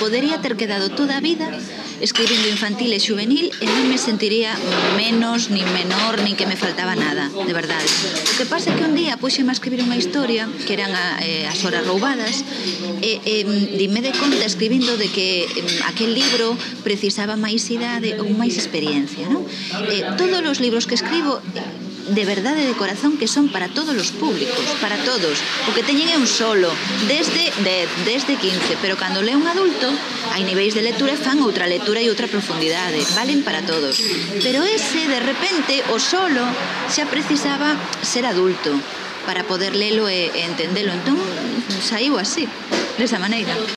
podería ter quedado toda a vida escribindo infantil e juvenil e non me sentiría menos, nin menor, nin que me faltaba nada, de verdade. O que pasa é que un día puxeme a escribir unha historia que eran as horas roubadas e dime de conta escribindo de que aquel libro precisaba máis idade ou máis experiencia, non? Todos os libros que escribo de verdade, de corazón, que son para todos os públicos, para todos. O que teñen é un solo, desde 15, pero cando lee un adulto, hai niveis de lectura e fan outra lectura e outra profundidade, valen para todos. Pero ese, de repente, o solo, xa precisaba ser adulto para poder lelo e entendelo. Entón, saiu así, desa maneira.